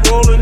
rolling.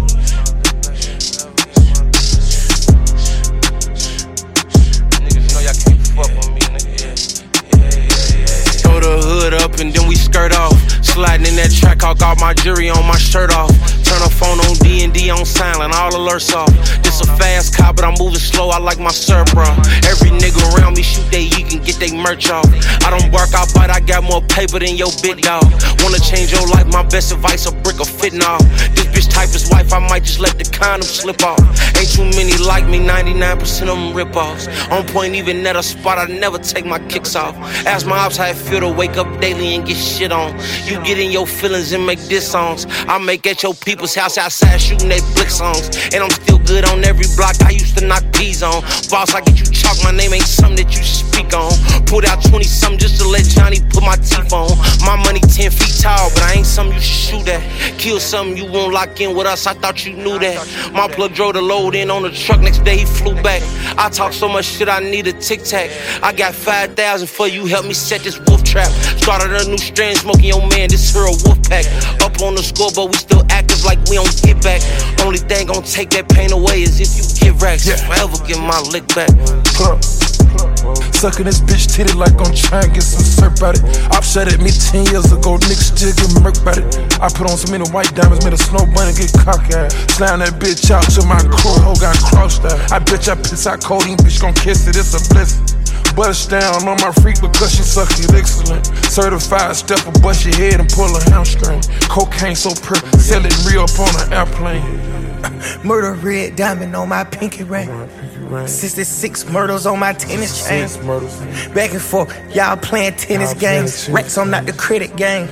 Niggas know y'all can't fuck with me, nigga. Yeah. Throw the hood up and then we skirt off. Sliding in that track, I got my jury on my shirt off. Turn the phone on D&D on silent, all alerts off. This a fast car, but I'm moving slow, I like my syrup, bro. Every nigga around me shoot they you can get they merch off. I don't work out, but I got more paper than your big dog. Wanna change your life, my best advice, a brick of fentanyl. This bitch type is wife, I might just let the condom slip off. Ain't too many like me, 99% of them rip-offs. On point, even at a spot, I never take my kicks off. Ask my ops how it feel to wake up daily and get shit on. You get in your feelings and make diss songs. I make at your people's house outside shooting they blick songs. And I'm still good on every block I used to knock peas on. Boss, I get you chalk, my name ain't something that you should speak on. Pulled out 20-something just to let Johnny put my teeth on. My money 10 feet tall, but I ain't something you should shoot at. Kill something you won't lock in with us, I thought you knew that. My plug drove the load in on the truck, next day he flew back. I talk so much shit, I need a tic-tac. I got 5,000 for you, help me set this wolf trap. Started a new strand, smoking your man, this here a wolf pack. Up on the scoreboard, we still active like we don't get back. Only thing gon' take that pain away is if you get racks. Forever get my lick back. Sucking this bitch titty like I'm trying to get some surf out it. Op shot at me 10 years ago, niggas still get murked about it. I put on so many white diamonds, made a snow bunny get cocky. Slam that bitch out till my crew hoe got crossed out. I bet I piss out codeine, bitch gon' kiss it, it's a blessing. Bust down on my freak because she suck it excellent. Certified stepper, bust your head and pull a hamstring. Cocaine so pure, sell it real up on an airplane. Murder red diamond on my pinky ring. 66 murders on my tennis chain. Back and forth, y'all playing tennis games. Racks on not the credit game.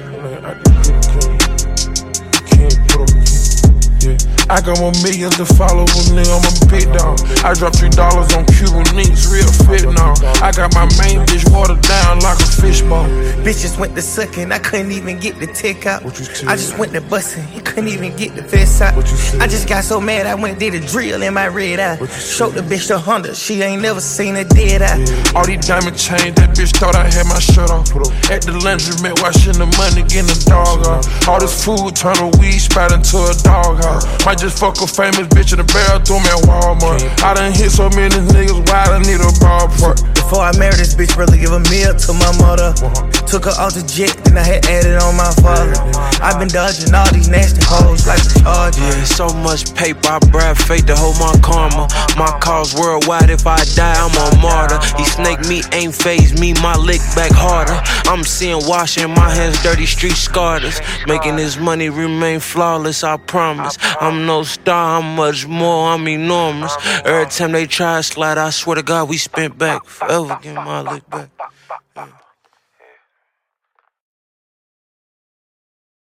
I got more millions to follow, nigga, I'm a big dog. I dropped $3 on Cuban links, real fit now. I got my main bitch watered down like a fishbowl. Bitches went to sucking, I couldn't even get the tick out. I just went to busting, he couldn't even get the fist out. I just got so mad, I went and did a drill in my red eye. Showed the bitch the Honda, she ain't never seen a dead eye. All these diamond chains, that bitch thought I had my shirt off. At the laundromat, washing the money, getting the dog off. All this food turn a weed spot into a dog house. Might just fuck a famous bitch in the bathroom at Walmart. I done hit so many niggas, why I need a ballpark? Before I married this bitch, brother, give a meal to my mother. Took her off the jet, then I had added on my father. I've been dodging all these nasty hoes like the Charger. Yeah, so much paper, I brag fate to hold my karma. My cause worldwide, if I die, I'm a martyr. These snake meat ain't phase me, my lick back harder. I'm seeing washing my hands dirty, street scarters. Making this money remain flawless, I promise. I'm no star, I'm much more, I'm enormous. Every time they try to slide, I swear to God, we spent back. Forever get my lick back. Yeah.